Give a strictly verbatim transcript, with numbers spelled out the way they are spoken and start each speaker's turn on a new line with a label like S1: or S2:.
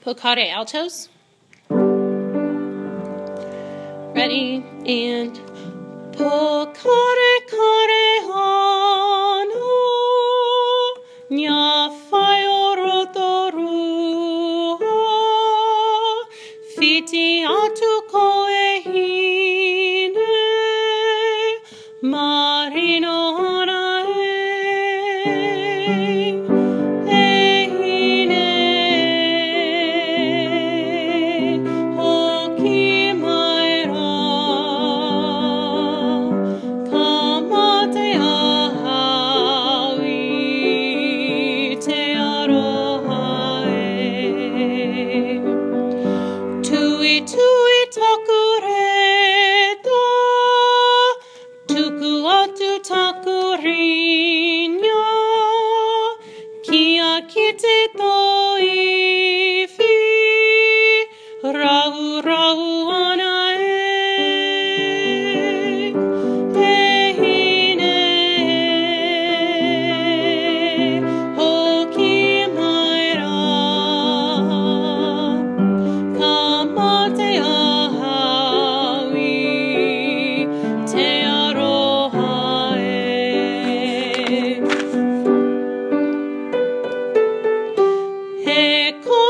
S1: Pocare altos. Ready, and Pocare care hano nya whaiorotoru fiti atu koe hine marino hana Tui tui takureta, tuku atu takurinya, kia kite toiwi, rahu rahu ana e, e hine, hoki mai ra. Kamate ahawi te aroha e. He ko